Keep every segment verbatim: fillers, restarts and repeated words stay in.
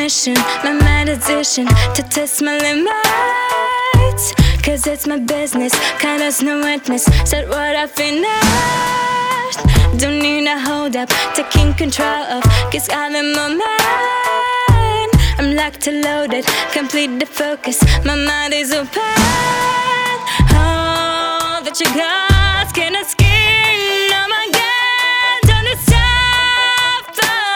mission, my meditation to test my limits. Cause it's my business, colors no witness. Said what I finished. Don't need a hold up, taking control of. Cause all in my mind. I'm locked and loaded, complete the focus. My mind is open. All that you got, skin and skin. Oh my God, don't stop.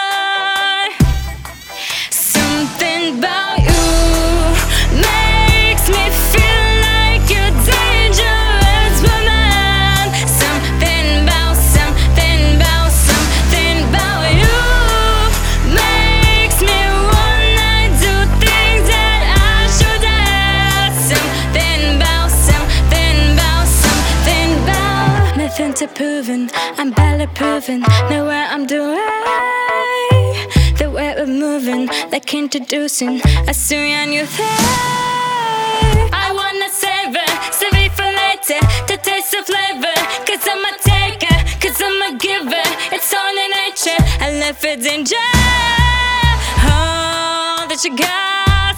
Something about you makes me feel like you're dangerous woman. Something about, something about, something about you makes me wanna do things that I shouldn't. Something about, something about, something about. Nothing to proven, I'm barely proven. Know what I'm doing. The way we're moving, like introducing a Syrian new thing. I wanna savor, save it for later, to taste the flavor. Cause I'm a taker, cause I'm a giver. It's all in nature, I live for danger. All that you got.